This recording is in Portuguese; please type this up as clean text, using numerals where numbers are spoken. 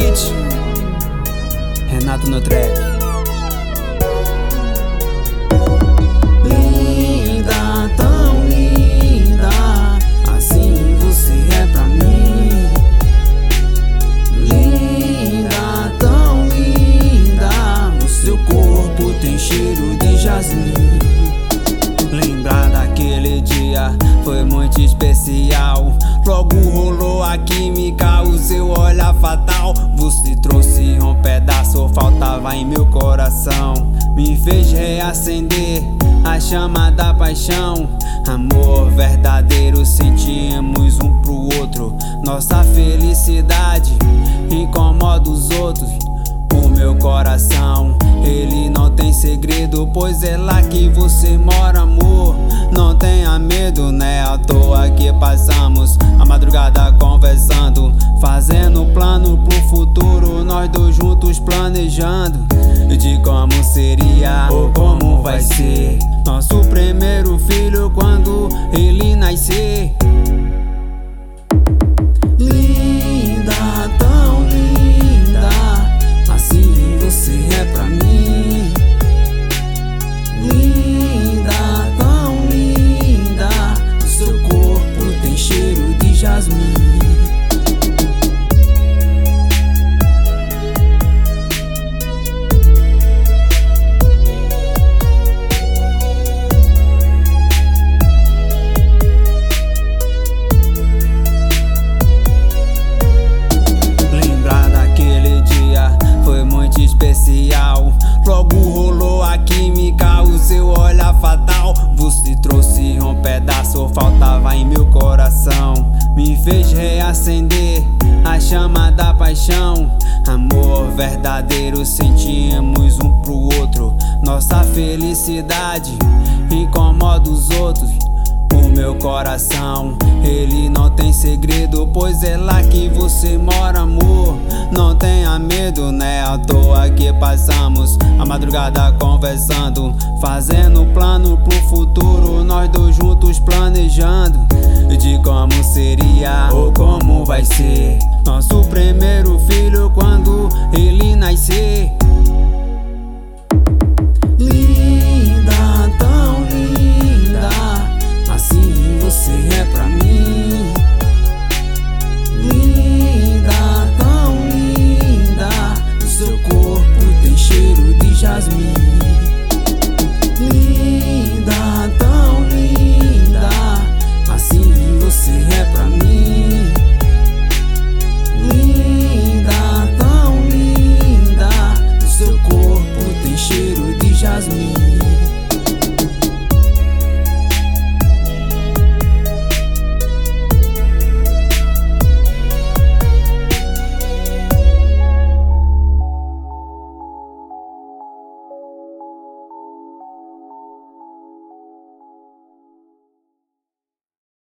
beat, Renato no trap. Linda, tão linda, assim você é pra mim. Linda, tão linda, o seu corpo tem cheiro de jasmim. Lembrar daquele dia foi muito especial. Logo rolou a química, o seu olhar fatal. Você trouxe um pedaço, faltava em meu coração. Me fez reacender a chama da paixão. Amor verdadeiro, sentimos um pro outro. Nossa felicidade incomoda os outros. O meu coração, ele não tem segredo, pois é lá que você mora, amor. Não tenha medo, né? À toa que passamos a madrugada conversando, fazendo plano pro futuro, nós dois juntos planejando de como seria ou como vai ser nosso primeiro filho quando ele nascer. Linda, tão linda, assim você é pra mim. Linda, tão linda, o seu corpo tem cheiro de jasmim. Especial. Logo rolou a química, o seu olhar fatal. Você trouxe um pedaço, faltava em meu coração. Me fez reacender a chama da paixão. Amor verdadeiro, sentimos um pro outro. Nossa felicidade incomoda os outros. O meu coração, ele não tem segredo, pois é lá que você mora, amor. Não tenha medo, né? À toa que passamos a madrugada conversando, fazendo plano pro futuro, nós dois juntos planejando de como seria ou como vai ser nosso primeiro filho quando ele nascer.